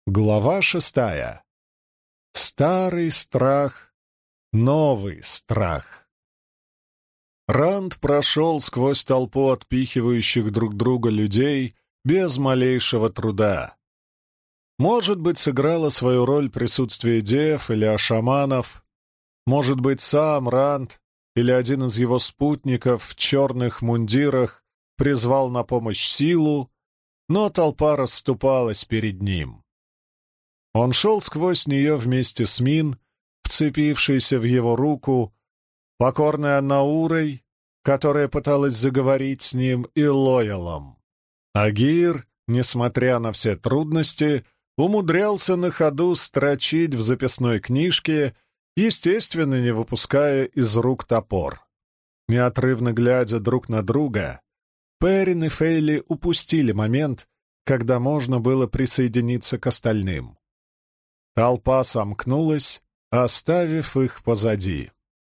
Глава 6. Старый страх, новый страх. Ранд прошел сквозь толпу отпихивающих друг друга людей без малейшего труда. Может быть, сыграло свою роль присутствие дев или ашаманов, может быть, сам Ранд или один из его спутников в черных мундирах призвал на помощь силу, но толпа расступалась перед ним. Он шел сквозь нее вместе с Мин, вцепившейся в его руку, покорной Аннаурой, которая пыталась заговорить с ним, и Лоялом. Агир, несмотря на все трудности, умудрялся на ходу строчить в записной книжке, естественно, не выпуская из рук топор. Неотрывно глядя друг на друга, Перин и Фейли упустили момент, когда можно было присоединиться к остальным. Толпа сомкнулась, оставив их позади.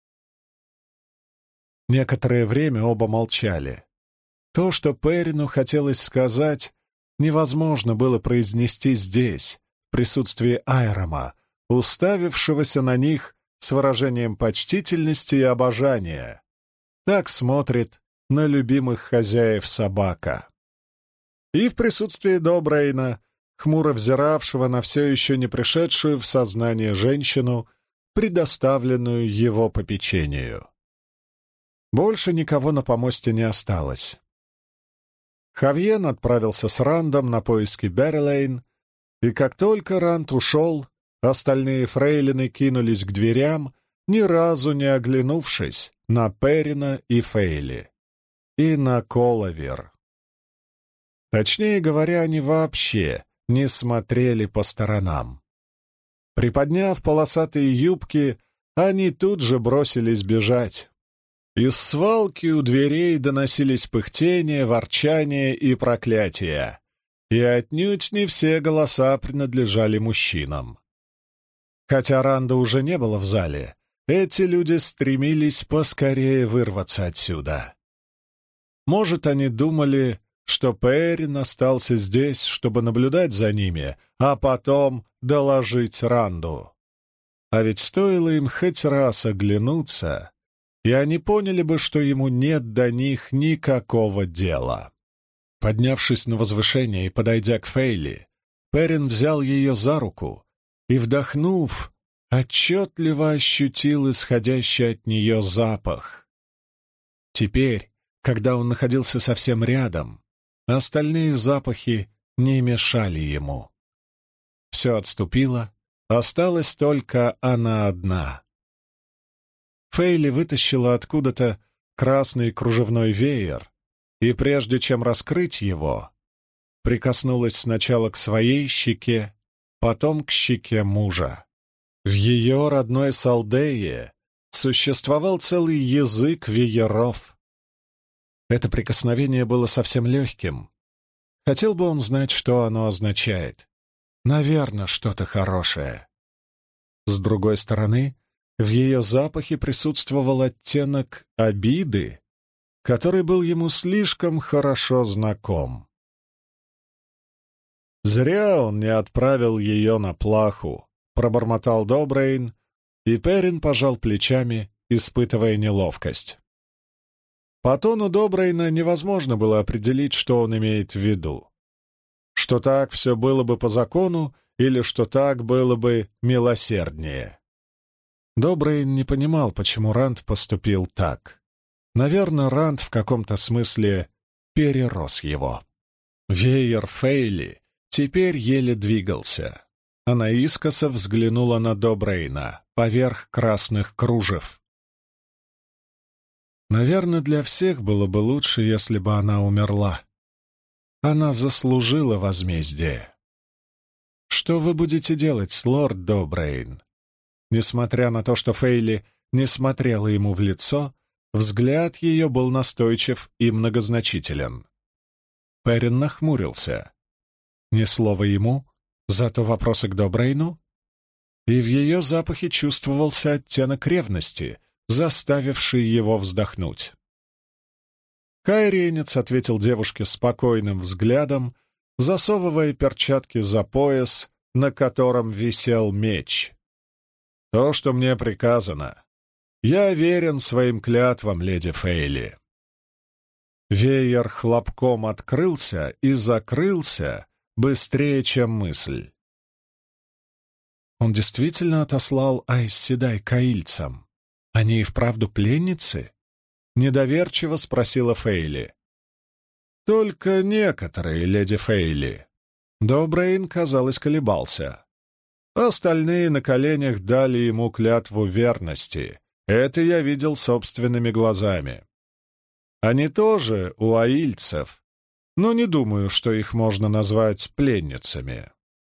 Некоторое время оба молчали. То, что Перину хотелось сказать, невозможно было произнести здесь, в присутствии Айрама, уставившегося на них с выражением почтительности и обожания. Так смотрит на любимых хозяев собака. И в присутствии Добрейна, хмуро взиравшего на все еще не пришедшую в сознание женщину, предоставленную его попечению. Больше никого на помосте не осталось. Хавьен отправился с Рандом на поиски Беррилейн, и как только Ранд ушел, остальные фрейлины кинулись к дверям, ни разу не оглянувшись на Перина и Фейли, и на Коловер. Точнее говоря, они вообще не смотрели по сторонам. Приподняв полосатые юбки, они тут же бросились бежать. Из свалки у дверей доносились пыхтение, ворчание и проклятия, и отнюдь не все голоса принадлежали мужчинам. Хотя Ранда уже не было в зале, эти люди стремились поскорее вырваться отсюда. Может, они думали, что Перин остался здесь, чтобы наблюдать за ними, а потом доложить Ранду. А ведь стоило им хоть раз оглянуться, и они поняли бы, что ему нет до них никакого дела. Поднявшись на возвышение и подойдя к Фейли, Перин взял ее за руку и, вдохнув, отчетливо ощутил исходящий от нее запах. Теперь, когда он находился совсем рядом, остальные запахи не мешали ему. Все отступило, осталась только она одна. Фейли вытащила откуда-то красный кружевной веер, и прежде чем раскрыть его, прикоснулась сначала к своей щеке, потом к щеке мужа. В ее родной Салдее существовал целый язык вееров. Это прикосновение было совсем легким. Хотел бы он знать, что оно означает. Наверное, что-то хорошее. С другой стороны, в ее запахе присутствовал оттенок обиды, который был ему слишком хорошо знаком. «Зря он не отправил ее на плаху», — пробормотал Добрейн, и Перин пожал плечами, испытывая неловкость. По тону Добрейна невозможно было определить, что он имеет в виду. Что так все было бы по закону, или что так было бы милосерднее. Добрейн не понимал, почему Ранд поступил так. Наверное, Ранд в каком-то смысле перерос его. Веер Фейли теперь еле двигался. Она искоса взглянула на Добрейна поверх красных кружев. Наверное, для всех было бы лучше, если бы она умерла. Она заслужила возмездие. «Что вы будете делать, лорд Добрейн?» Несмотря на то, что Фейли не смотрела ему в лицо, взгляд ее был настойчив и многозначителен. Перин нахмурился. Ни слова ему, зато вопросы к Добрейну. И в ее запахе чувствовался оттенок ревности, заставивший его вздохнуть. Кайренец ответил девушке спокойным взглядом, засовывая перчатки за пояс на котором висел меч. То, что мне приказано. Я верен своим клятвам, леди Фейли. Веер хлопком открылся и закрылся быстрее, чем мысль. Он действительно отослал Айс Седай каильцам. Они и вправду пленницы? Недоверчиво спросила Фейли. Только некоторые, леди Фейли. Добрейн, казалось, колебался. Остальные на коленях дали ему клятву верности. Это я видел собственными глазами. Они тоже у аильцев, но не думаю, что их можно назвать пленницами.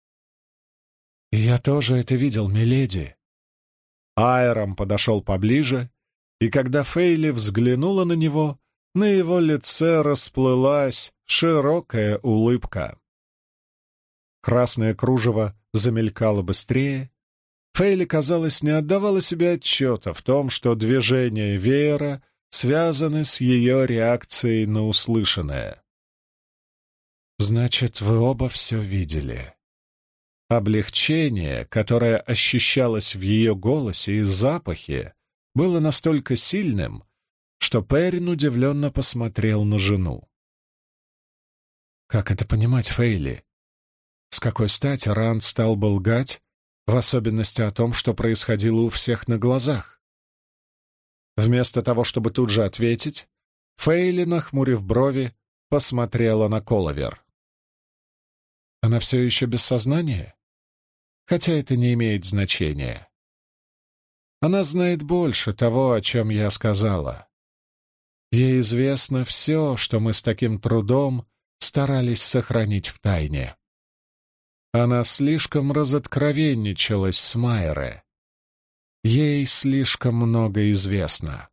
«Я тоже это видел, миледи». Айрам подошел поближе, и когда Фейли взглянула на него, на его лице расплылась широкая улыбка. Красное кружево замелькало быстрее. Фейли, казалось, не отдавала себе отчета в том, что движения веера связаны с ее реакцией на услышанное. «Значит, вы оба все видели». Облегчение, которое ощущалось в ее голосе и запахе, было настолько сильным, что Перин удивленно посмотрел на жену. «Как это понимать, Фейли? С какой стати Ранд стал бы лгать, в особенности о том, что происходило у всех на глазах?» Вместо того, чтобы тут же ответить, Фейли, нахмурив брови, посмотрела на Коловер. «Она все еще без сознания? Хотя это не имеет значения. Она знает больше того, о чем я сказала. Ей известно все, что мы с таким трудом старались сохранить в тайне. Она слишком разоткровенничалась с Майре. Ей слишком много известно».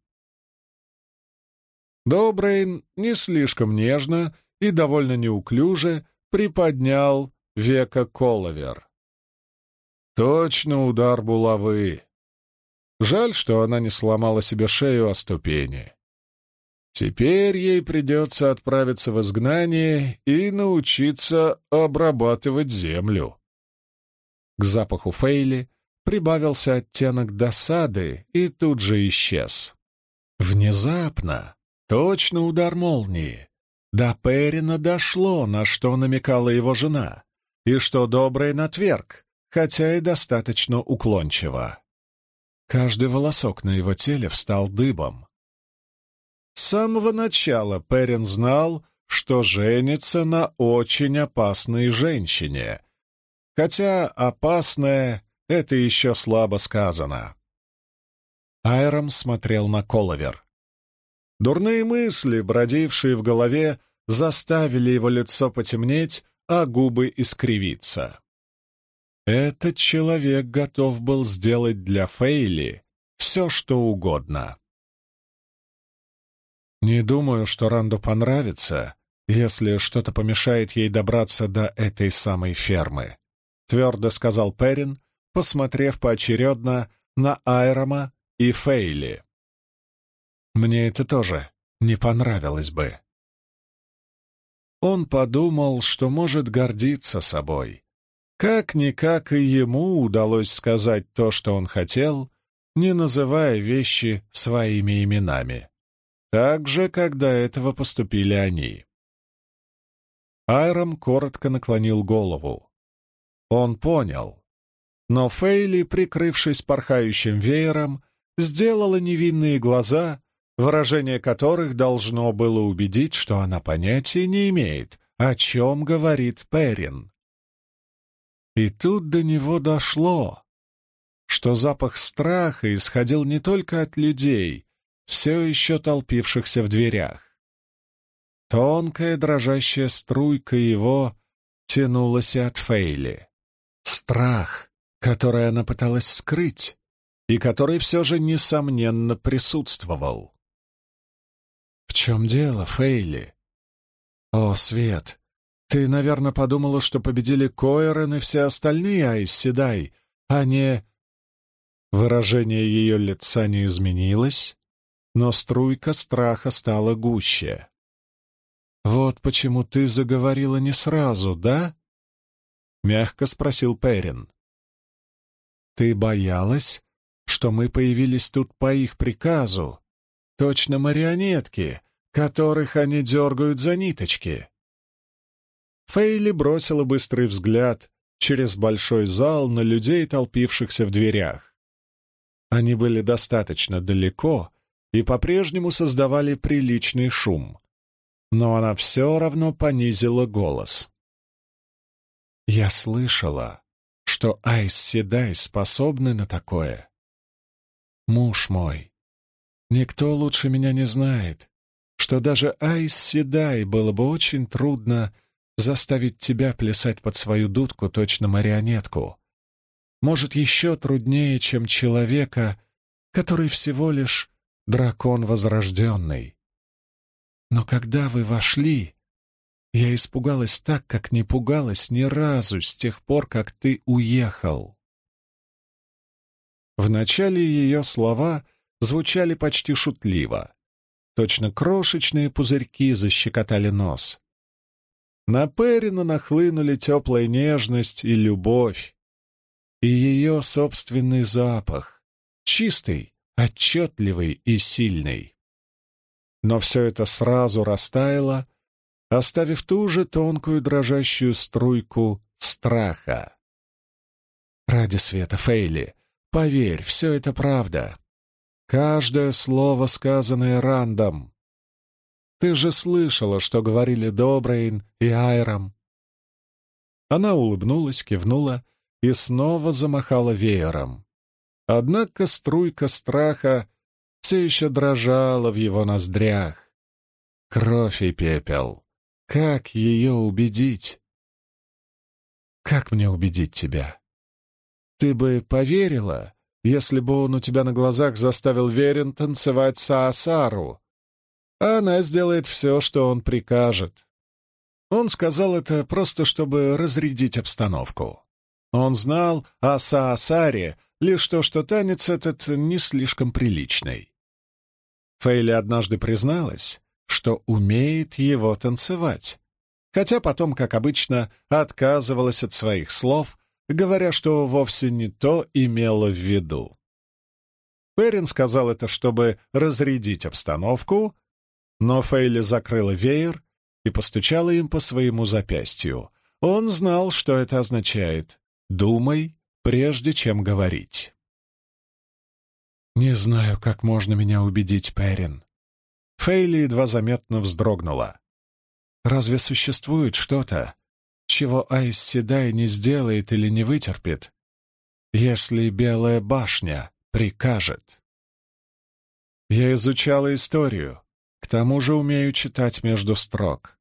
Добрейн не слишком нежно и довольно неуклюже приподнял веко Коловер. Точно удар булавы. Жаль, что она не сломала себе шею о ступени. Теперь ей придется отправиться в изгнание и научиться обрабатывать землю. К запаху Фейли прибавился оттенок досады и тут же исчез. Внезапно, точно удар молнии, до Перина дошло, на что намекала его жена, и что Добрейн отверг, хотя и достаточно уклончиво. Каждый волосок на его теле встал дыбом. С самого начала Перин знал, что женится на очень опасной женщине, хотя «опасная» — это еще слабо сказано. Айрам смотрел на Коловер. Дурные мысли, бродившие в голове, заставили его лицо потемнеть, а губы искривиться. Этот человек готов был сделать для Фейли все, что угодно. «Не думаю, что Ранду понравится, если что-то помешает ей добраться до этой самой фермы», — твердо сказал Перин, посмотрев поочередно на Айрама и Фейли. «Мне это тоже не понравилось бы». Он подумал, что может гордиться собой. Как-никак и ему удалось сказать то, что он хотел, не называя вещи своими именами. Так же, когда этого поступили они. Айрам коротко наклонил голову. Он понял. Но Фейли, прикрывшись порхающим веером, сделала невинные глаза, выражение которых должно было убедить, что она понятия не имеет, о чем говорит Перин. И тут до него дошло, что запах страха исходил не только от людей, все еще толпившихся в дверях. Тонкая дрожащая струйка его тянулась и от Фейли. Страх, который она пыталась скрыть, и который все же, несомненно, присутствовал. «В чем дело, Фейли?» «О, Свет, ты, наверное, подумала, что победили Коэрен и все остальные Айс Седай, а не...» Выражение ее лица не изменилось, но струйка страха стала гуще. «Вот почему ты заговорила не сразу, да?» — мягко спросил Перин. «Ты боялась, что мы появились тут по их приказу? Точно марионетки, которых они дергают за ниточки». Фейли бросила быстрый взгляд через большой зал на людей, толпившихся в дверях. Они были достаточно далеко и по-прежнему создавали приличный шум. Но она все равно понизила голос. «Я слышала, что Айс Седай способны на такое. Муж мой, никто лучше меня не знает, что даже Айс Седай было бы очень трудно заставить тебя плясать под свою дудку точно марионетку. Может, еще труднее, чем человека, который всего лишь дракон возрожденный. Но когда вы вошли, я испугалась так, как не пугалась ни разу с тех пор, как ты уехал». Вначале ее слова звучали почти шутливо. Точно крошечные пузырьки защекотали нос. На Перина нахлынули теплая нежность и любовь, и ее собственный запах, чистый, отчетливый и сильный. Но все это сразу растаяло, оставив ту же тонкую дрожащую струйку страха. «Ради света, Фейли, поверь, все это правда. Каждое слово, сказанное Рандом. Ты же слышала, что говорили Добрейн и Айрам». Она улыбнулась, кивнула и снова замахала веером. Однако струйка страха все еще дрожала в его ноздрях. Кровь и пепел. Как ее убедить? Как мне убедить тебя? Ты бы поверила, если бы он у тебя на глазах заставил Верин танцевать Саасару? Она сделает все, что он прикажет. Он сказал это просто, чтобы разрядить обстановку. Он знал о Саасаре лишь то, что танец этот не слишком приличный. Фейли однажды призналась, что умеет его танцевать, хотя потом, как обычно, отказывалась от своих слов, говоря, что вовсе не то имела в виду. Перин сказал это, чтобы разрядить обстановку, но Фейли закрыла веер и постучала им по своему запястью. Он знал, что это означает. «Думай, прежде чем говорить». «Не знаю, как можно меня убедить, Перин». Фейли едва заметно вздрогнула. «Разве существует что-то, чего Айс Седай не сделает или не вытерпит, если Белая башня прикажет?» «Я изучала историю, к тому же умею читать между строк.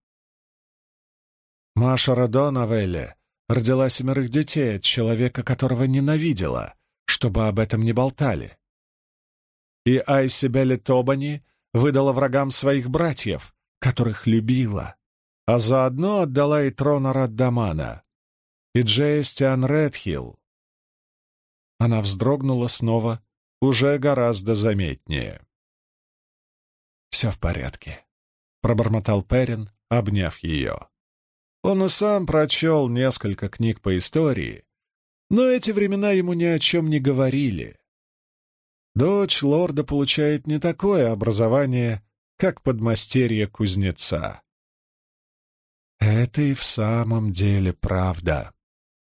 Маша Радон Авелле родила 7 детей от человека, которого ненавидела, чтобы об этом не болтали. И Айсибеле Тобани выдала врагам своих братьев, которых любила, а заодно отдала и трон Арат-Дамана, и Джейстиан Редхилл. Она вздрогнула снова, уже гораздо заметнее. «Все в порядке», — пробормотал Перин, обняв ее. Он и сам прочел несколько книг по истории, но эти времена ему ни о чем не говорили. Дочь лорда получает не такое образование, как подмастерье кузнеца. Это и в самом деле правда.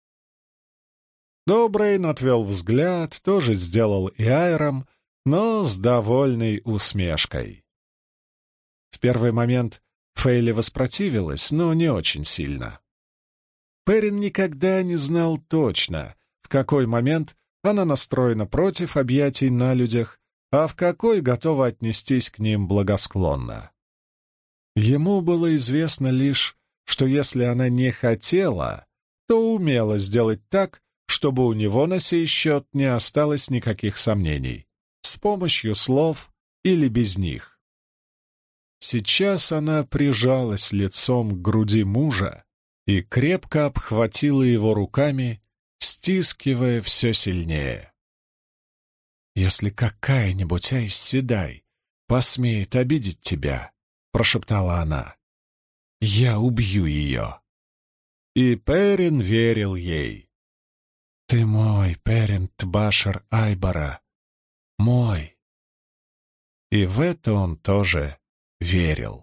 Добрейн отвел взгляд, тоже сделал и Айрам, но с довольной усмешкой. В первый момент Фейли воспротивилась, но не очень сильно. Перин никогда не знал точно, в какой момент она настроена против объятий на людях, а в какой готова отнестись к ним благосклонно. Ему было известно лишь, что если она не хотела, то умела сделать так, чтобы у него на сей счет не осталось никаких сомнений, с помощью слов или без них. Сейчас она прижалась лицом к груди мужа и крепко обхватила его руками, стискивая все сильнее. «Если какая-нибудь Айс Седай посмеет обидеть тебя, — прошептала она, — я убью ее». и Перин верил ей. «Ты мой, Перин Тбашер Айбара, мой!» И в это он тоже верил.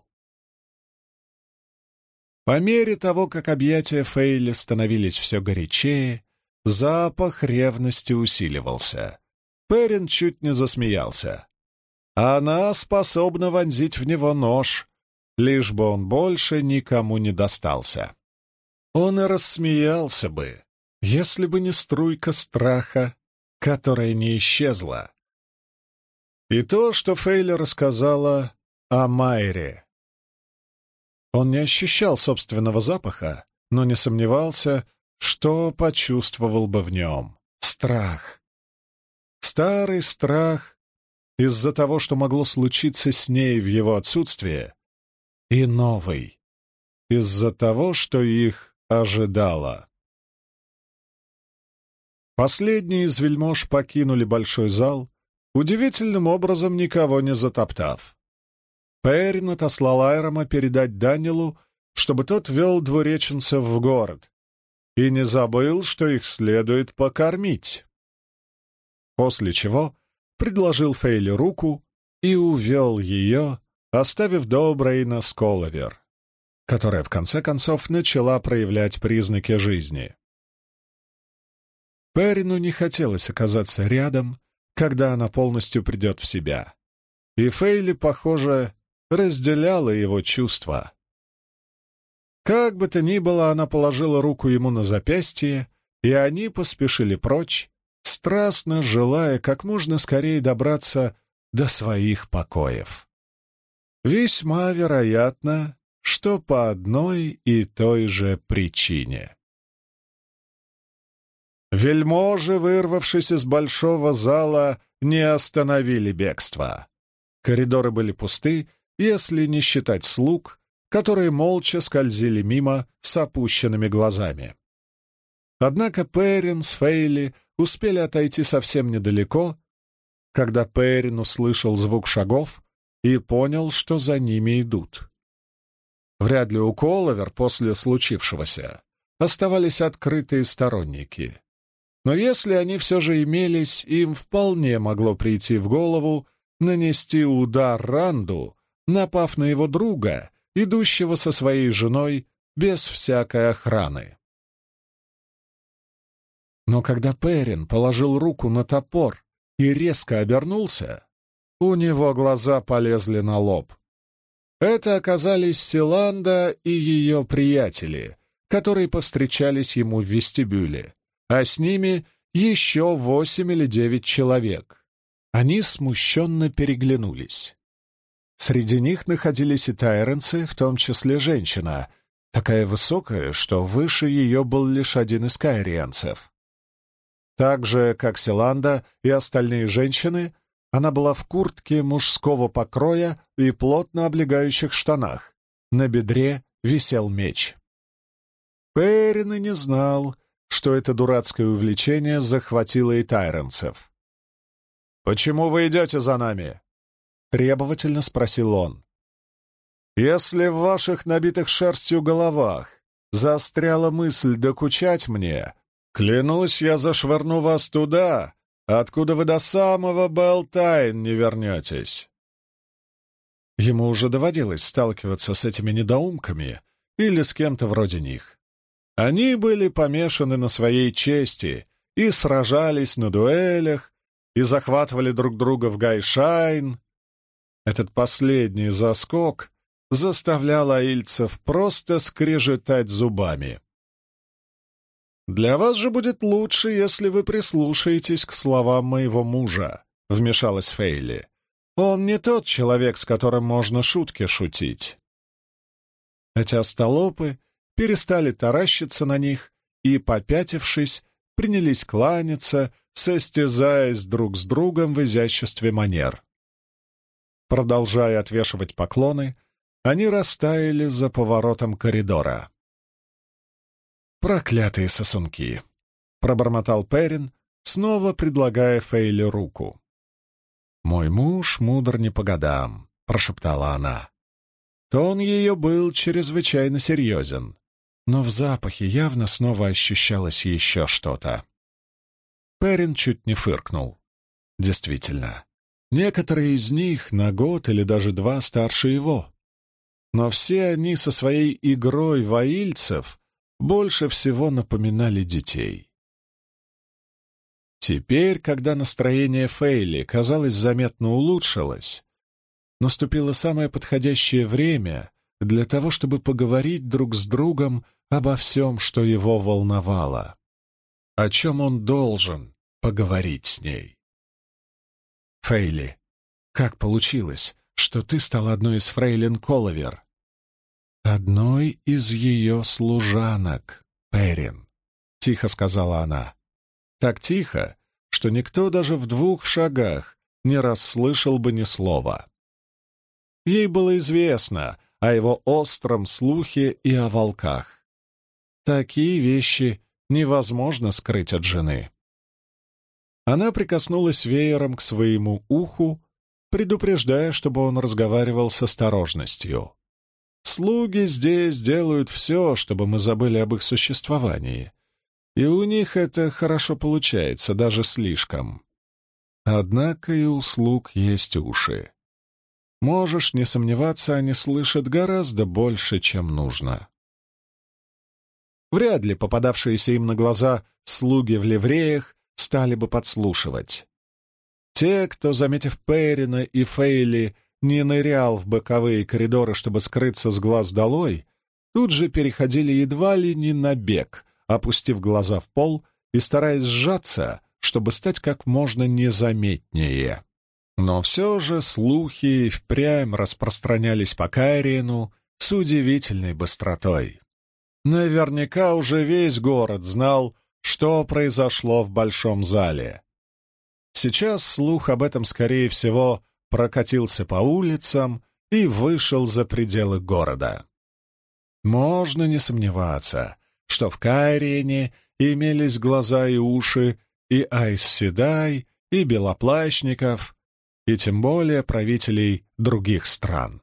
По мере того, как объятия Фейли становились все горячее, запах ревности усиливался. Перин чуть не засмеялся. Она способна вонзить в него нож, лишь бы он больше никому не достался. Он и рассмеялся бы, если бы не струйка страха, которая не исчезла. И то, что Фейли рассказала о Майре. Он не ощущал собственного запаха, но не сомневался, что почувствовал бы в нем. Страх. Старый страх из-за того, что могло случиться с ней в его отсутствие, и новый из-за того, что их ожидало. Последние из вельмож покинули большой зал, удивительным образом никого не затоптав. Перин отослал Айрама передать Данилу, чтобы тот вел двуреченцев в город, и не забыл, что их следует покормить. После чего предложил Фейли руку и увел ее, оставив до Брейна Сколовер, которая в конце концов начала проявлять признаки жизни. Перину не хотелось оказаться рядом, когда она полностью придет в себя, и Фейли, похоже, разделяла его чувства. Как бы то ни было, она положила руку ему на запястье, и они поспешили прочь, страстно желая как можно скорее добраться до своих покоев. Весьма вероятно, что по одной и той же причине. Вельможи, вырвавшись из большого зала, не остановили бегство. Коридоры были пусты, если не считать слуг, которые молча скользили мимо с опущенными глазами. Однако Перин с Фейли успели отойти совсем недалеко, когда Перин услышал звук шагов и понял, что за ними идут. Вряд ли у Коловер после случившегося оставались открытые сторонники. Но если они все же имелись, им вполне могло прийти в голову нанести удар Ранду, напав на его друга, идущего со своей женой без всякой охраны. Но когда Перин положил руку на топор и резко обернулся, у него глаза полезли на лоб. Это оказались Силанда и ее приятели, которые повстречались ему в вестибюле, а с ними еще 8 или 9 человек. Они смущенно переглянулись. Среди них находились и тайренцы, в том числе женщина, такая высокая, что выше ее был лишь один из кайрианцев. Так же, как Силанда и остальные женщины, она была в куртке мужского покроя и плотно облегающих штанах. На бедре висел меч. Перин и не знал, что это дурацкое увлечение захватило и тайренцев. «Почему вы идете за нами?» — требовательно спросил он. «Если в ваших набитых шерстью головах застряла мысль докучать мне, клянусь, я зашвырну вас туда, откуда вы до самого Белтайн не вернетесь». Ему уже доводилось сталкиваться с этими недоумками или с кем-то вроде них. Они были помешаны на своей чести и сражались на дуэлях, и захватывали друг друга в Гайшайн. Этот последний заскок заставлял аильцев просто скрежетать зубами. «Для вас же будет лучше, если вы прислушаетесь к словам моего мужа», — вмешалась Фейли. «Он не тот человек, с которым можно шутки шутить». Эти остолопы перестали таращиться на них и, попятившись, принялись кланяться, состязаясь друг с другом в изяществе манер. Продолжая отвешивать поклоны, они растаяли за поворотом коридора. «Проклятые сосунки!» — пробормотал Перин, снова предлагая Фейли руку. «Мой муж мудр не по годам», — прошептала она. Тон ее был чрезвычайно серьезен. но в запахе явно снова ощущалось еще что-то. Перрин чуть не фыркнул. Действительно, некоторые из них на год или даже 2 старше его. Но все они со своей игрой воильцев больше всего напоминали детей. Теперь, когда настроение Фейли, казалось, заметно улучшилось, наступило самое подходящее время для того, чтобы поговорить друг с другом обо всем, что его волновало, о чем он должен поговорить с ней. «Фейли, как получилось, что ты стала одной из фрейлин Коловер?» «Одной из ее служанок, Перрин», — тихо сказала она. Так тихо, что никто даже в 2 шагах не расслышал бы ни слова. Ей было известно о его остром слухе и о волках. Такие вещи невозможно скрыть от жены. Она прикоснулась веером к своему уху, предупреждая, чтобы он разговаривал с осторожностью. «Слуги здесь делают все, чтобы мы забыли об их существовании, и у них это хорошо получается, даже слишком. Однако и у слуг есть уши. Можешь не сомневаться, они слышат гораздо больше, чем нужно». Вряд ли попадавшиеся им на глаза слуги в ливреях стали бы подслушивать. Те, кто, заметив Перрина и Фейли, не нырял в боковые коридоры, чтобы скрыться с глаз долой, тут же переходили едва ли не на бег, опустив глаза в пол и стараясь сжаться, чтобы стать как можно незаметнее. Но все же слухи впрямь распространялись по Кайриену с удивительной быстротой. Наверняка уже весь город знал, что произошло в большом зале. Сейчас слух об этом, скорее всего, прокатился по улицам и вышел за пределы города. Можно не сомневаться, что в Кайриене имелись глаза и уши и Айс-Седай, и белоплащников, и тем более правителей других стран.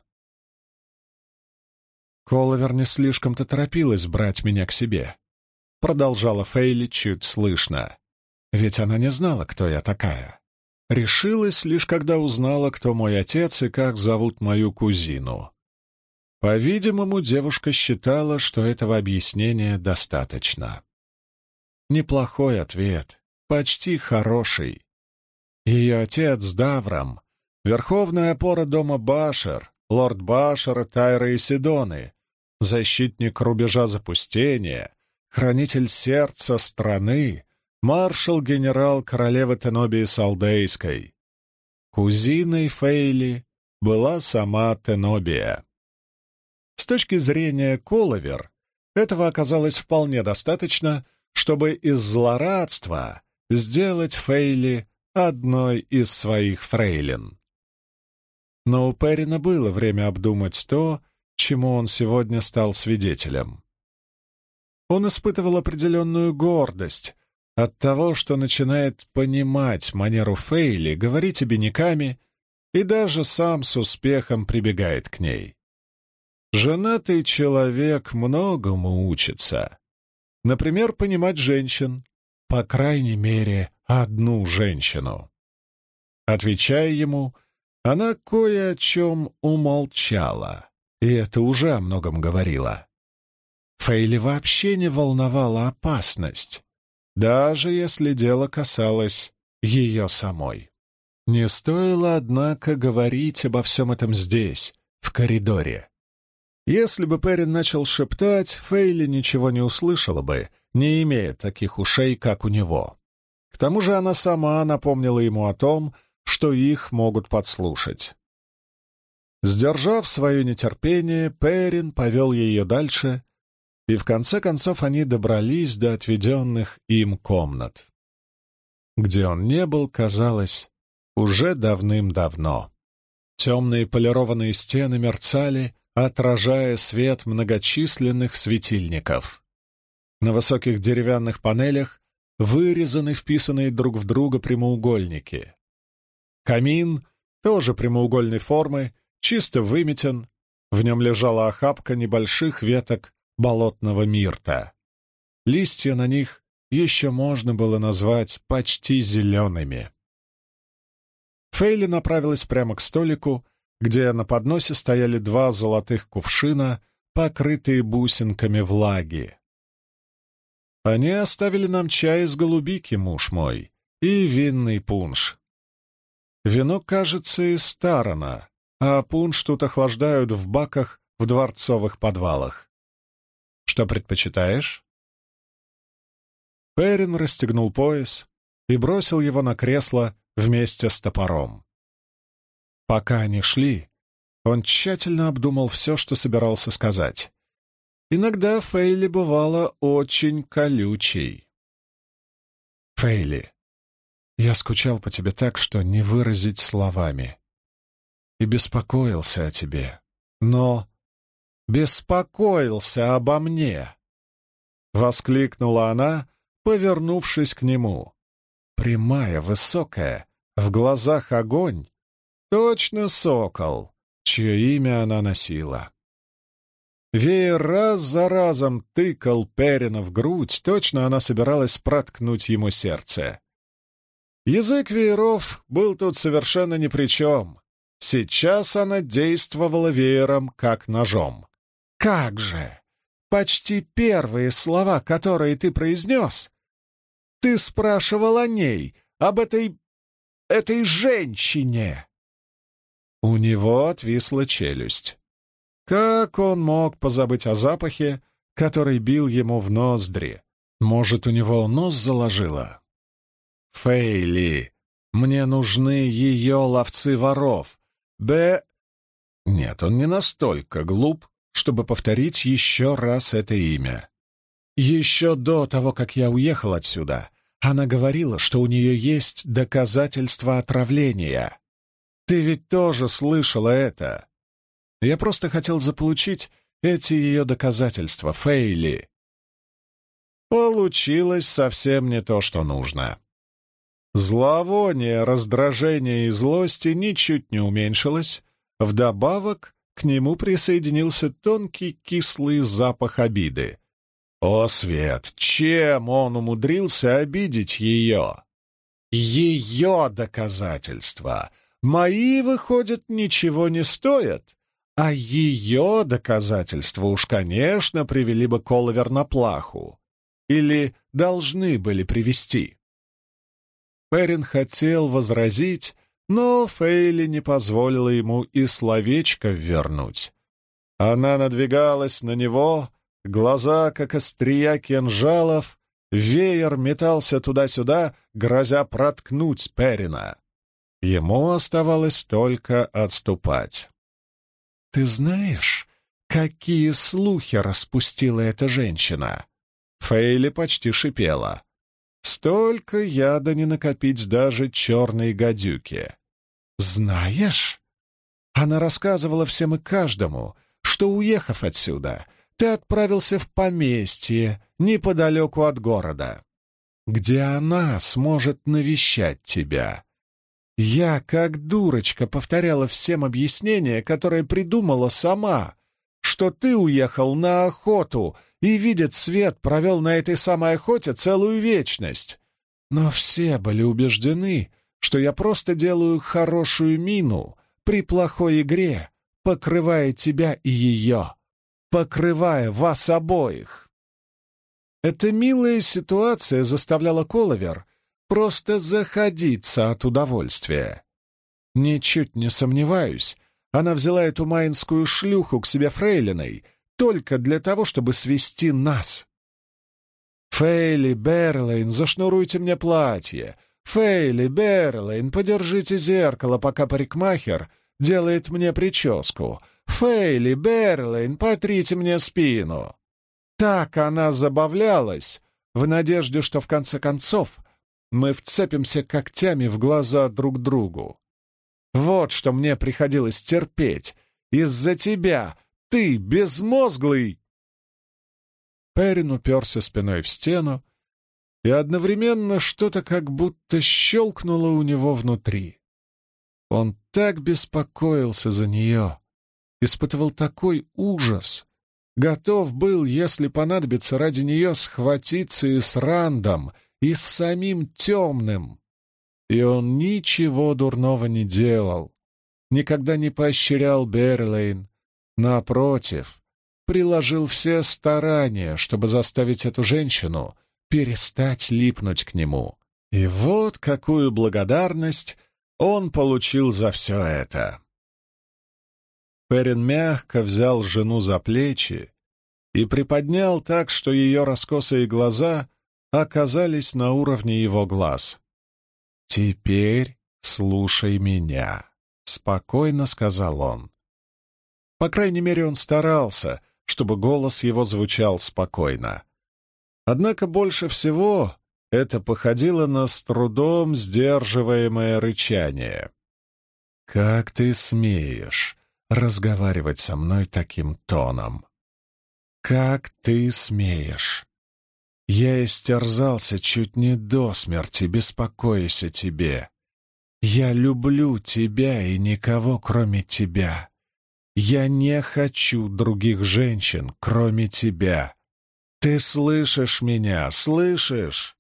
«Коловер не слишком-то торопилась брать меня к себе», — продолжала Фейли чуть слышно. «Ведь она не знала, кто я такая. Решилась лишь, когда узнала, кто мой отец и как зовут мою кузину. По-видимому, девушка считала, что этого объяснения достаточно. Неплохой ответ, почти хороший. Ее отец Даврам, верховная опора дома Башер, лорд Башера, Тайры и Сидоны, защитник рубежа запустения, хранитель сердца страны, маршал-генерал королевы Тенобии Салдейской. Кузиной Фейли была сама Тенобия. С точки зрения Коловер, этого оказалось вполне достаточно, чтобы из злорадства сделать Фейли одной из своих фрейлин. Но у Перрина было время обдумать то, чему он сегодня стал свидетелем. Он испытывал определенную гордость от того, что начинает понимать манеру Фейли говорить обиняками и даже сам с успехом прибегает к ней. Женатый человек многому учится. Например, понимать женщин, по крайней мере, одну женщину. Отвечая ему, она кое о чем умолчала, и это уже о многом говорило. Фейли вообще не волновала опасность, даже если дело касалось ее самой. Не стоило, однако, говорить обо всем этом здесь, в коридоре. Если бы Перрин начал шептать, Фейли ничего не услышала бы, не имея таких ушей, как у него. К тому же она сама напомнила ему о том, что их могут подслушать. Сдержав свое нетерпение, Перрин повел ее дальше, и в конце концов они добрались до отведенных им комнат. Где он не был, казалось, уже давным-давно. Темные полированные стены мерцали, отражая свет многочисленных светильников. На высоких деревянных панелях вырезаны вписанные друг в друга прямоугольники. Камин, тоже прямоугольной формы, чисто выметен, в нем лежала охапка небольших веток болотного мирта. Листья на них еще можно было назвать почти зелеными. Фейли направилась прямо к столику, где на подносе стояли 2 золотых кувшина, покрытые бусинками влаги. «Они оставили нам чай из голубики, муж мой, и винный пунш. Вино, кажется, из Тарана, а пунш тут охлаждают в баках в дворцовых подвалах. Что предпочитаешь?» Перин расстегнул пояс и бросил его на кресло вместе с топором. Пока они шли, он тщательно обдумал все, что собирался сказать. Иногда Фейли бывала очень колючей. «Фейли, я скучал по тебе так, что не выразить словами. И беспокоился о тебе, но беспокоился обо мне!» — воскликнула она, повернувшись к нему. Прямая, высокая, в глазах огонь. Точно сокол, чье имя она носила. Веер раз за разом тыкал Перина в грудь, точно она собиралась проткнуть ему сердце. Язык вееров был тут совершенно ни при чем. Сейчас она действовала веером, как ножом. «Как же! Почти первые слова, которые ты произнес, ты спрашивал о ней, об этой женщине!» У него отвисла челюсть. Как он мог позабыть о запахе, который бил ему в ноздри? Может, у него нос заложило? «Фейли, мне нужны ее ловцы воров. Нет, он не настолько глуп, чтобы повторить еще раз это имя. Еще до того, как я уехал отсюда, она говорила, что у нее есть доказательства отравления. Ты ведь тоже слышала это. Я просто хотел заполучить эти ее доказательства, Фейли». Получилось совсем не то, что нужно. Зловоние, раздражение и злости ничуть не уменьшилось. Вдобавок к нему присоединился тонкий кислый запах обиды. О, Свет, чем он умудрился обидеть ее? Ее доказательства. Мои, выходит, ничего не стоят. А ее доказательства уж, конечно, привели бы Коловер на плаху. Или должны были привести. Перин хотел возразить, но Фейли не позволила ему и словечко ввернуть. Она надвигалась на него, глаза, как острия кинжалов, веер метался туда-сюда, грозя проткнуть Перина. Ему оставалось только отступать. «Ты знаешь, какие слухи распустила эта женщина?» Фейли почти шипела. «Столько яда не накопить даже черной гадюке». «Знаешь?» Она рассказывала всем и каждому, что, уехав отсюда, ты отправился в поместье неподалеку от города, где она сможет навещать тебя. Я, как дурочка, повторяла всем объяснения, которые придумала сама, что ты уехал на охоту и, видит свет, провел на этой самой охоте целую вечность. Но все были убеждены, что я просто делаю хорошую мину при плохой игре, покрывая тебя и ее, покрывая вас обоих. Эта милая ситуация заставляла Коловер просто заходиться от удовольствия. Ничуть не сомневаюсь, она взяла эту майнскую шлюху к себе фрейлиной только для того, чтобы свести нас. Фейли, Берлейн, зашнуруйте мне платье. Фейли, Берлейн, подержите зеркало, пока парикмахер делает мне прическу. Фейли, Берлейн, потрите мне спину. Так она забавлялась, в надежде, что в конце концов мы вцепимся когтями в глаза друг другу. Вот что мне приходилось терпеть из-за тебя, ты безмозглый!» Перин уперся спиной в стену, и одновременно что-то как будто щелкнуло у него внутри. Он так беспокоился за нее, испытывал такой ужас, Готов был, если понадобится, ради нее схватиться и с Рандом, и с самим Темным. И он ничего дурного не делал, никогда не поощрял Берлейн. Напротив, приложил все старания, чтобы заставить эту женщину перестать липнуть к нему. И вот какую благодарность он получил за все это. Перин мягко взял жену за плечи и приподнял так, что ее раскосые глаза оказались на уровне его глаз. «Теперь слушай меня», — спокойно сказал он. По крайней мере, он старался, чтобы голос его звучал спокойно. Однако больше всего это походило на с трудом сдерживаемое рычание. «Как ты смеешь разговаривать со мной таким тоном? Как ты смеешь? Я истерзался чуть не до смерти, беспокоясь о тебе. Я люблю тебя и никого, кроме тебя. Я не хочу других женщин, кроме тебя. Ты слышишь меня, слышишь?»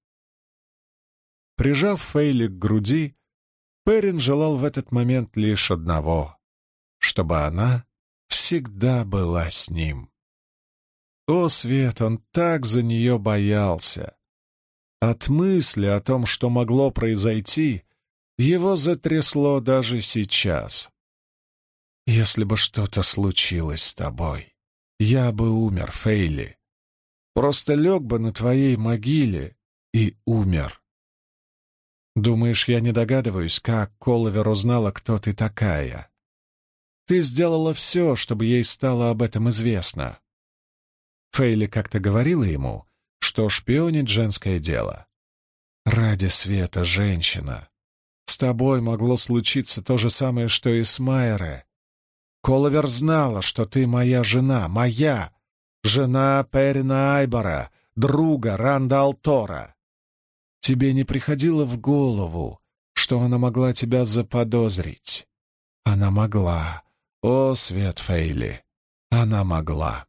Прижав Фейли к груди, Перин желал в этот момент лишь одного — чтобы она всегда была с ним. О, Свет, он так за нее боялся. От мысли о том, что могло произойти, его затрясло даже сейчас. «Если бы что-то случилось с тобой, я бы умер, Фейли. Просто лег бы на твоей могиле и умер. Думаешь, я не догадываюсь, как Коловер узнала, кто ты такая? Ты сделала все, чтобы ей стало об этом известно». Фейли как-то говорила ему, что шпионить — женское дело. «Ради света, женщина, с тобой могло случиться то же самое, что и с Майре. Коловер знала, что ты моя жена, моя, жена Перина Айбора, друга Ранда Алтора. Тебе не приходило в голову, что она могла тебя заподозрить? Она могла. О, Свет, Фейли, она могла».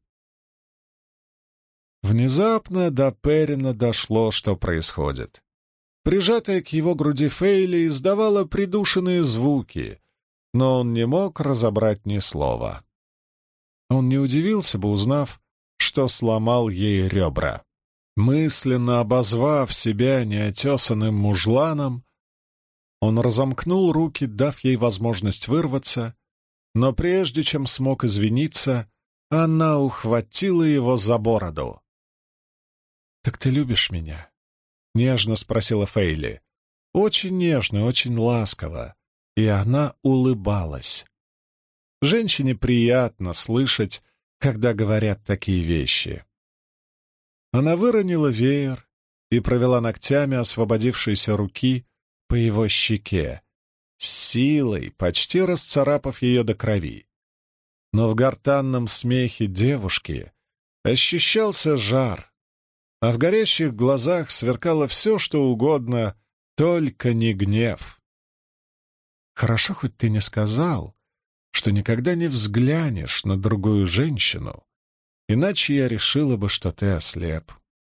Внезапно до Перина дошло, что происходит. Прижатая к его груди Фейли издавала придушенные звуки, но он не мог разобрать ни слова. Он не удивился бы, узнав, что сломал ей ребра. Мысленно обозвав себя неотесанным мужланом, он разомкнул руки, дав ей возможность вырваться, но прежде чем смог извиниться, она ухватила его за бороду. «Так ты любишь меня?» — нежно спросила Фейли. Очень нежно, очень ласково, и она улыбалась. Женщине приятно слышать, когда говорят такие вещи. Она выронила веер и провела ногтями освободившейся руки по его щеке, с силой, почти расцарапав ее до крови. Но в гортанном смехе девушки ощущался жар, а в горящих глазах сверкало все, что угодно, только не гнев. «Хорошо, хоть ты не сказал, что никогда не взглянешь на другую женщину, иначе я решила бы, что ты ослеп».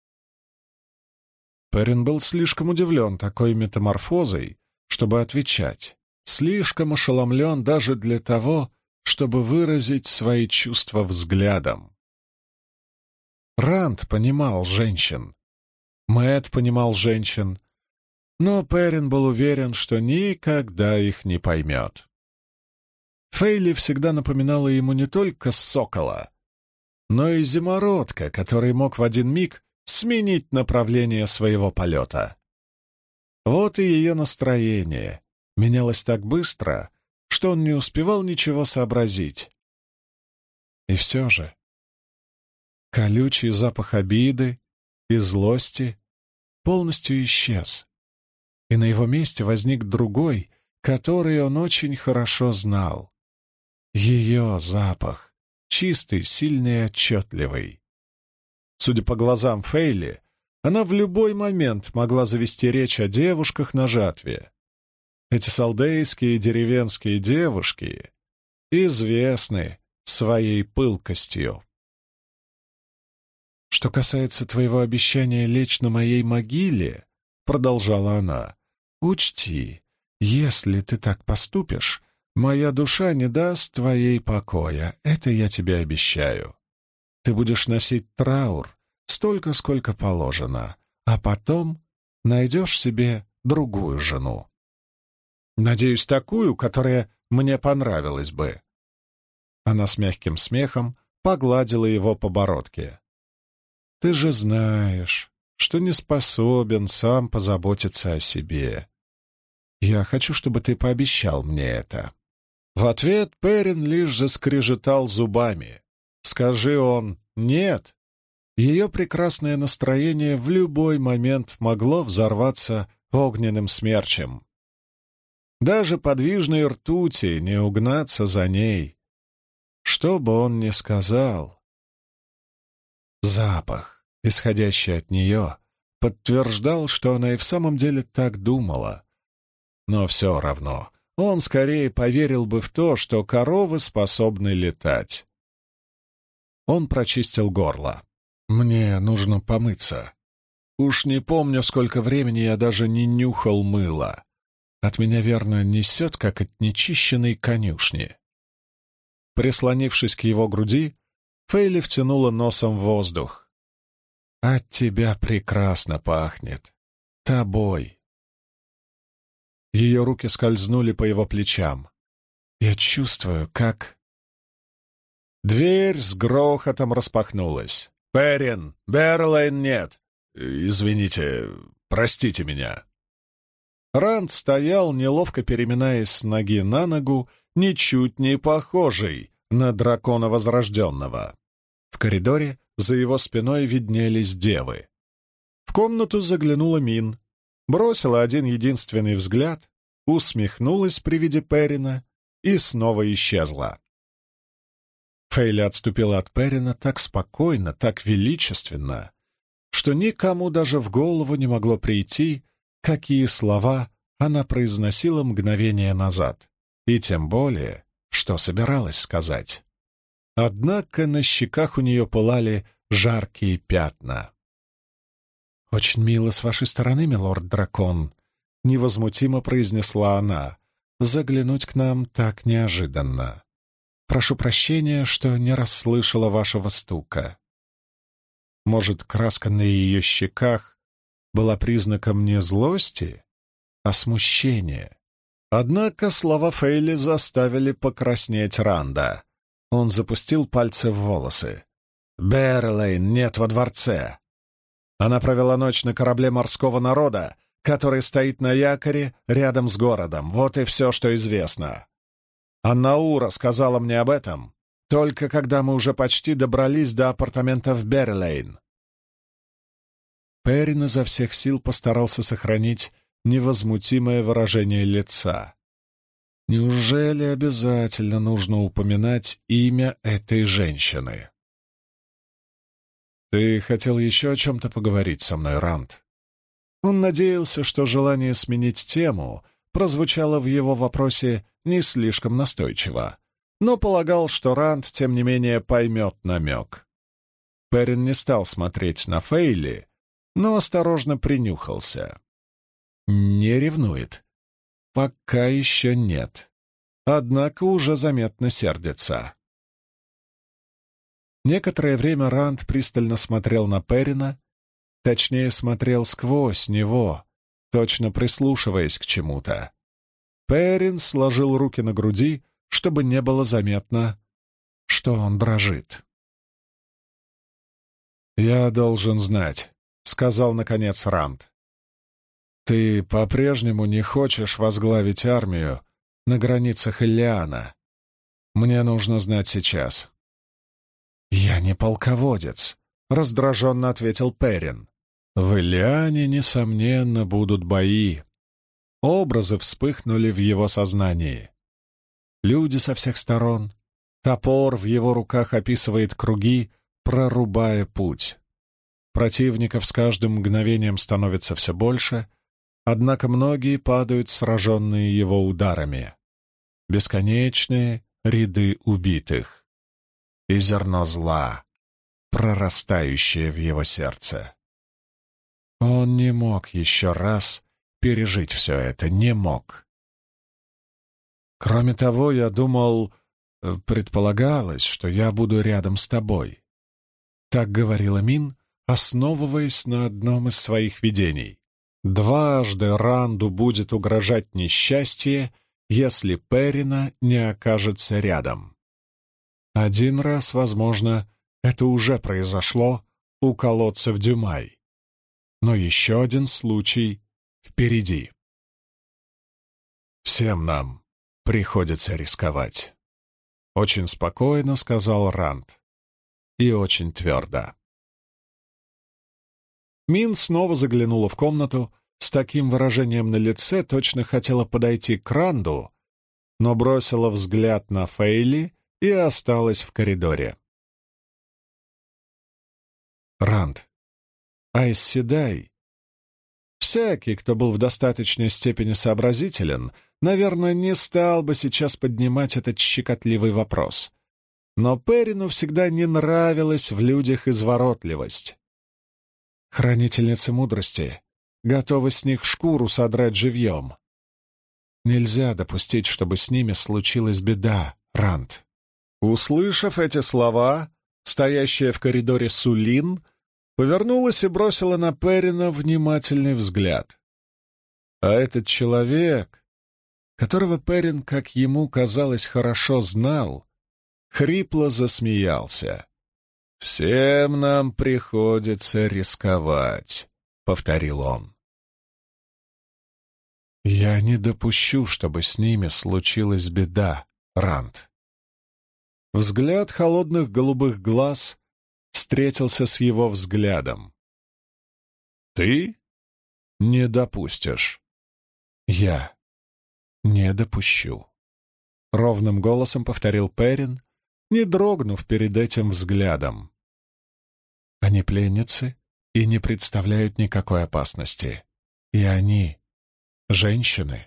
Перин был слишком удивлен такой метаморфозой, чтобы отвечать, слишком ошеломлен даже для того, чтобы выразить свои чувства взглядом. Ранд понимал женщин, Мэтт понимал женщин, но Перин был уверен, что никогда их не поймет. Фейли всегда напоминала ему не только сокола, но и зимородка, который мог в один миг сменить направление своего полета. Вот и ее настроение менялось так быстро, что он не успевал ничего сообразить. И все же колючий запах обиды и злости полностью исчез, и на его месте возник другой, который он очень хорошо знал. Ее запах, чистый, сильный и отчетливый. Судя по глазам Фейли, она в любой момент могла завести речь о девушках на жатве. Эти салдейские деревенские девушки известны своей пылкостью. «Что касается твоего обещания лечь на моей могиле», — продолжала она, — «учти, если ты так поступишь, моя душа не даст твоей покоя, это я тебе обещаю. Ты будешь носить траур столько, сколько положено, а потом найдешь себе другую жену. Надеюсь, такую, которая мне понравилась бы». Она с мягким смехом погладила его по бородке. «Ты же знаешь, что не способен сам позаботиться о себе. Я хочу, чтобы ты пообещал мне это». В ответ Перрин лишь заскрежетал зубами. Скажи он «нет», ее прекрасное настроение в любой момент могло взорваться огненным смерчем. Даже подвижной ртути не угнаться за ней. Что бы он ни сказал, запах, исходящий от нее, подтверждал, что она и в самом деле так думала. Но все равно он скорее поверил бы в то, что коровы способны летать. Он прочистил горло. «Мне нужно помыться. Уж не помню, сколько времени я даже не нюхал мыла. От меня, верно, несет, как от нечищенной конюшни». Прислонившись к его груди, Фейли втянула носом в воздух. «От тебя прекрасно пахнет. Тобой». Ее руки скользнули по его плечам. «Я чувствую, как...» Дверь с грохотом распахнулась. «Перрин! Берлейн нет! Извините, простите меня!» Ранд стоял, неловко переминаясь с ноги на ногу, ничуть не похожий на дракона Возрожденного. В коридоре за его спиной виднелись девы. В комнату заглянула Мин, бросила один единственный взгляд, усмехнулась при виде Перрина и снова исчезла. Фейли отступила от Перрина так спокойно, так величественно, что никому даже в голову не могло прийти, какие слова она произносила мгновение назад, и тем более, что собиралась сказать. Однако на щеках у нее пылали жаркие пятна. «Очень мило с вашей стороны, милорд-дракон», — невозмутимо произнесла она, — «заглянуть к нам так неожиданно. Прошу прощения, что не расслышала вашего стука». Может, краска на ее щеках была признаком не злости, а смущения. Однако слова Фейли заставили покраснеть Ранда. Он запустил пальцы в волосы. «Берлейн нет во дворце. Она провела ночь на корабле морского народа, который стоит на якоре рядом с городом. Вот и все, что известно. Аннаура сказала мне об этом, только когда мы уже почти добрались до апартаментов Берлейн». Перрин изо всех сил постарался сохранить невозмутимое выражение лица. Неужели обязательно нужно упоминать имя этой женщины? «Ты хотел еще о чем-то поговорить со мной, Ранд?» Он надеялся, что желание сменить тему прозвучало в его вопросе не слишком настойчиво, но полагал, что Ранд, тем не менее, поймет намек. Перрин не стал смотреть на Фейли, но осторожно принюхался. Не ревнует. Пока еще нет. Однако уже заметно сердится. Некоторое время Ранд пристально смотрел на Перрина, точнее, смотрел сквозь него, точно прислушиваясь к чему-то. Перрин сложил руки на груди, чтобы не было заметно, что он дрожит. «Я должен знать», — сказал, наконец, Ранд. «Ты по-прежнему не хочешь возглавить армию на границах Иллиана? Мне нужно знать сейчас». «Я не полководец», — раздраженно ответил Перрин. «В Иллиане, несомненно, будут бои». Образы вспыхнули в его сознании. Люди со всех сторон. Топор в его руках описывает круги, прорубая путь. Противников с каждым мгновением становится все больше, однако многие падают, сраженные его ударами. Бесконечные ряды убитых. И зерно зла. прорастающее в его сердце. Он не мог еще раз пережить все это, не мог. Кроме того, я думал, предполагалось, что я буду рядом с тобой. Так говорила Мин, основываясь на одном из своих видений. Дважды Ранду будет угрожать несчастье, если Перрина не окажется рядом. Один раз, возможно, это уже произошло у колодца в Дюмай. Но еще один случай впереди. Всем нам приходится рисковать. Очень спокойно сказал Ранд. И очень твердо. Мин снова заглянула в комнату с таким выражением на лице, точно хотела подойти к Ранду, но бросила взгляд на Фейли и осталась в коридоре. Ранд, Айс Седай. Всякий, кто был в достаточной степени сообразителен, наверное, не стал бы сейчас поднимать этот щекотливый вопрос. Но Перрину всегда не нравилась в людях изворотливость. Хранительницы мудрости готовы с них шкуру содрать живьем. Нельзя допустить, чтобы с ними случилась беда, Ранд. Услышав эти слова, стоящая в коридоре Сулин повернулась и бросила на Перрина внимательный взгляд. А этот человек, которого Перрин, как ему казалось, хорошо знал, хрипло засмеялся. «Всем нам приходится рисковать», — повторил он. «Я не допущу, чтобы с ними случилась беда, Ранд». Взгляд холодных голубых глаз встретился с его взглядом. «Ты не допустишь». «Я не допущу», — ровным голосом повторил Перрин, не дрогнув перед этим взглядом. «Они пленницы и не представляют никакой опасности. И они — женщины.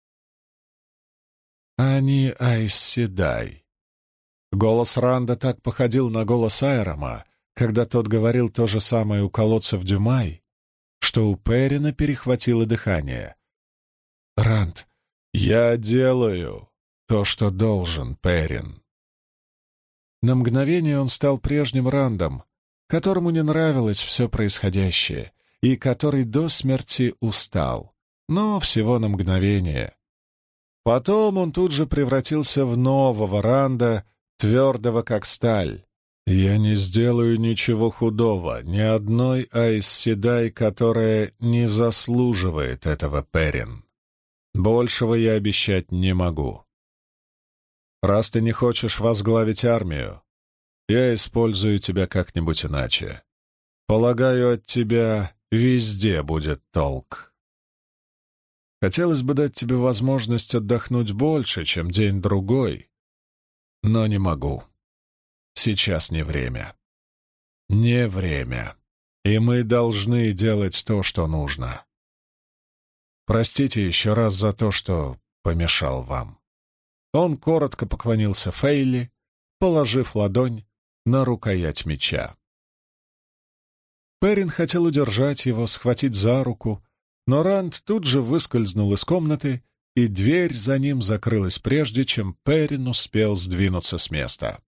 Они Айс Седай». Голос Ранда так походил на голос Айрама, когда тот говорил то же самое у колодца в Дюмай, что у Перрина перехватило дыхание. «Ранд, я делаю то, что должен, Перрин». На мгновение он стал прежним Рандом, которому не нравилось все происходящее и который до смерти устал, но всего на мгновение. Потом он тут же превратился в нового Ранда, твердого как сталь. «Я не сделаю ничего худого, ни одной Айс Седай, которая не заслуживает этого, Перрин. Большего я обещать не могу. Раз ты не хочешь возглавить армию, я использую тебя как-нибудь иначе. Полагаю, от тебя везде будет толк. Хотелось бы дать тебе возможность отдохнуть больше, чем день-другой, но не могу. Сейчас не время. Не время. И мы должны делать то, что нужно. Простите еще раз за то, что помешал вам». Он коротко поклонился Фейли, положив ладонь на рукоять меча. Перрин хотел удержать его, схватить за руку, но Ранд тут же выскользнул из комнаты, и дверь за ним закрылась прежде, чем Перрин успел сдвинуться с места.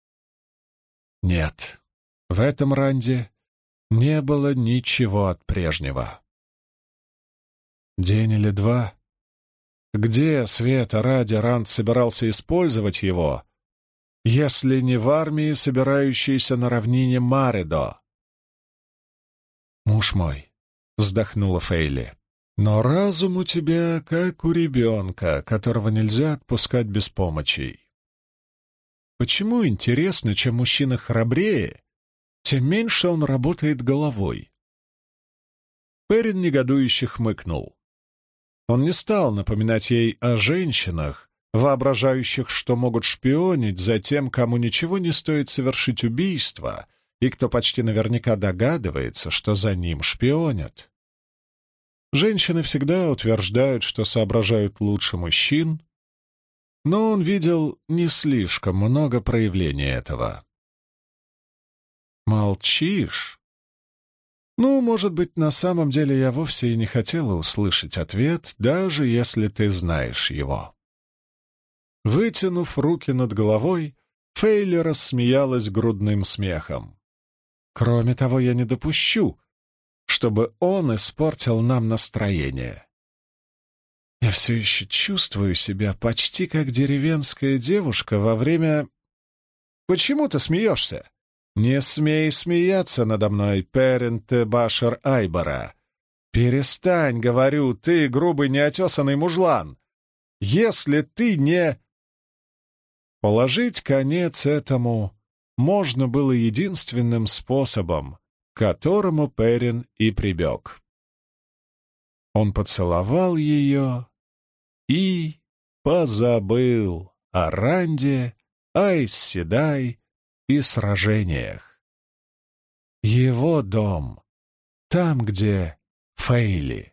Нет, в этом Ранде не было ничего от прежнего. День или два. Где, света ради, Ранд собирался использовать его, если не в армии, собирающейся на равнине Маредо? «Муж мой», — вздохнула Фейли, — «но разум у тебя как у ребенка, которого нельзя отпускать без помощи. Почему, интересно, чем мужчина храбрее, тем меньше он работает головой?» Перрин негодующе хмыкнул. Он не стал напоминать ей о женщинах, воображающих, что могут шпионить за тем, кому ничего не стоит совершить убийство, и кто почти наверняка догадывается, что за ним шпионят. Женщины всегда утверждают, что соображают лучше мужчин, но он видел не слишком много проявлений этого. Молчишь? Ну, может быть, на самом деле я вовсе и не хотела услышать ответ, даже если ты знаешь его. Вытянув руки над головой, Фейли рассмеялась грудным смехом. Кроме того, я не допущу, чтобы он испортил нам настроение. Я все еще чувствую себя почти как деревенская девушка во время... Почему ты смеешься? Не смей смеяться надо мной, Перин Тебашер Айбара. Перестань, говорю, ты грубый неотесанный мужлан. Если ты не... Положить конец этому можно было единственным способом, к которому Перин и прибег. Он поцеловал ее и позабыл о Ранде, Айс-Седай и сражениях. Его дом, там, где Фейли.